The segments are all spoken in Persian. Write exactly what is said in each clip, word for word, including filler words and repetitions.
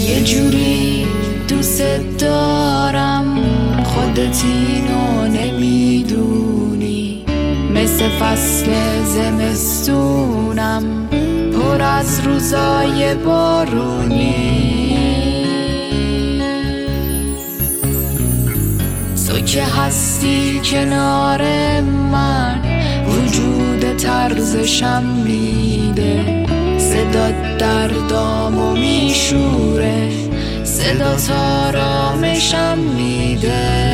یه جوری دوست دارم خودت اینو نمیدونی، مثل فصل زمستونم پر از روزای بارونی. تو که هستی کنار من وجود طرزشم میده، صدا دردامو میشوره، صدا آرامشم میده.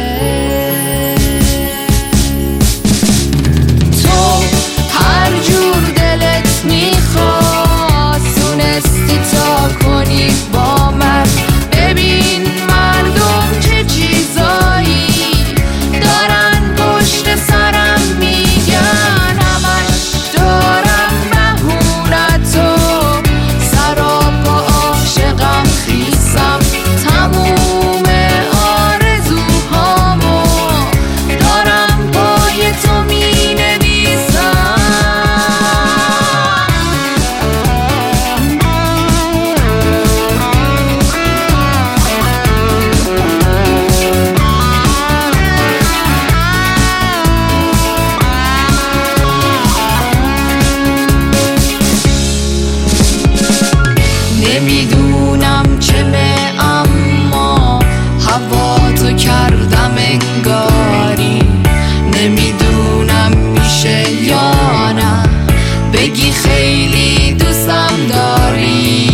تو هر جور دلت میخواست تونستی تا کنی با من. ببین مردم چه چیزایی دارن پشت سرم میگن، همش دارم بهونتو سراپا عاشقم خیسم، تموم آرزوهامو دارم پای تو مینویسم. نمیدونم چمه اما هوا تو کردم انگاری، نمیدونم میشه یا نه بگی خیلی دوستم داری.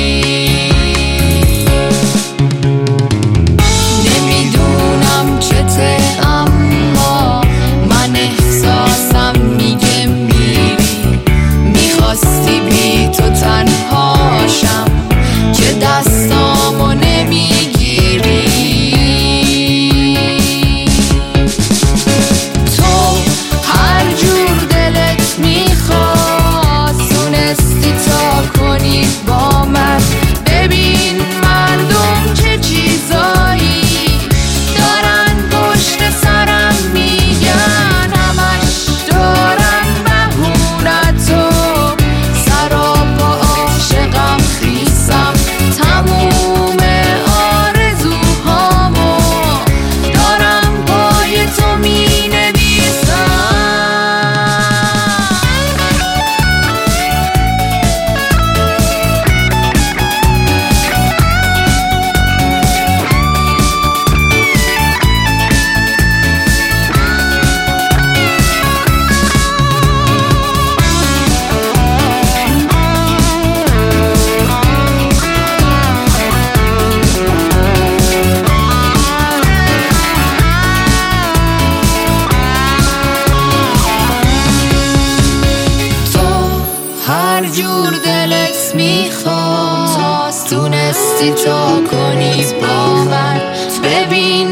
نمیدونم چته اما من احساسم میگه میری، میخواستی بی تو تنهاشم که دستامو نمیگیری. تو هر جور دلت میخواست تونستی تا کنی با من. ببین مردم چه چیزایی دارن پشت سرم میگن، همش دارن بهونتو سراپا عاشقم خیسم، تموم آرزوهامو دارم پای تو مینویسم. هر جور دلت میخواست تونستی تا کنی با من. ببین